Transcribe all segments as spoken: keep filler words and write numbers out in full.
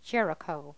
Jericho.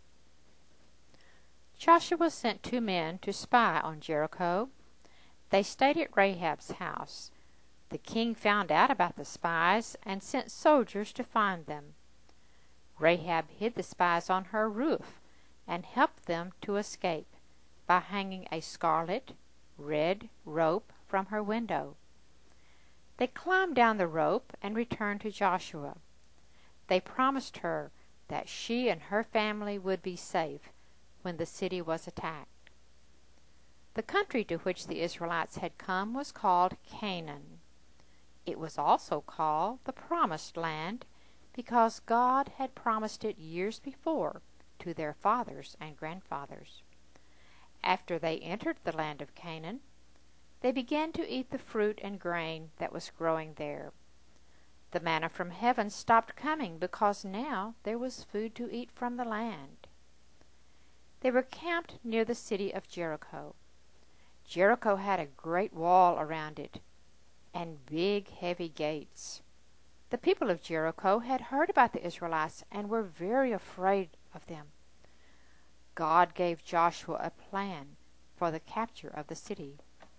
Joshua sent two men to spy on Jericho. They stayed at Rahab's house. The king found out about the spies and sent soldiers to find them. Rahab hid the spies on her roof and helped them to escape by hanging a scarlet, red rope from her window. They climbed down the rope and returned to Joshua. They promised her that she and her family would be safe when the city was attacked. The country to which the Israelites had come was called Canaan. It was also called the Promised Land because God had promised it years before to their fathers and grandfathers. After they entered the land of Canaan, they began to eat the fruit and grain that was growing there. The manna from heaven stopped coming because now there was food to eat from the land. They were camped near the city of Jericho. Jericho had a great wall around it and big, heavy gates. The people of Jericho had heard about the Israelites and were very afraid of them. God gave Joshua a plan for the capture of the city.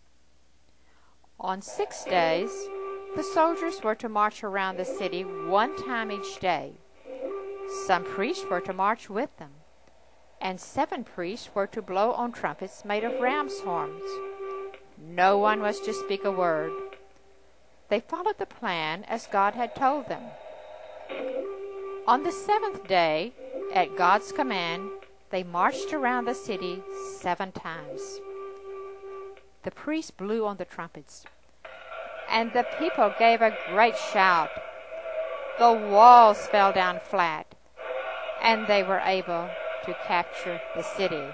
On six days, the soldiers were to march around the city one time each day. Some priests were to march with them, and seven priests were to blow on trumpets made of ram's horns. No one was to speak a word. They followed the plan as God had told them. On the seventh day, at God's command, they marched around the city seven times. The priests blew on the trumpets, and the people gave a great shout. The walls fell down flat, and they were able to capture the city.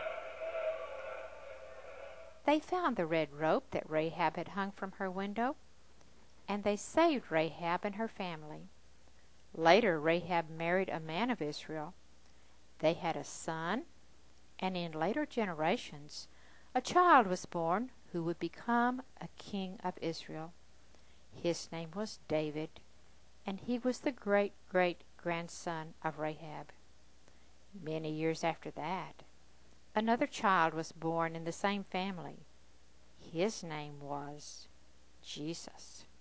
They found the red rope that Rahab had hung from her window, and they saved Rahab and her family. Later, Rahab married a man of Israel. They had a son, and in later generations, a child was born who would become a king of Israel. His name was David, and he was the great-great-grandson of Rahab. Many years after that, another child was born in the same family. His name was Jesus.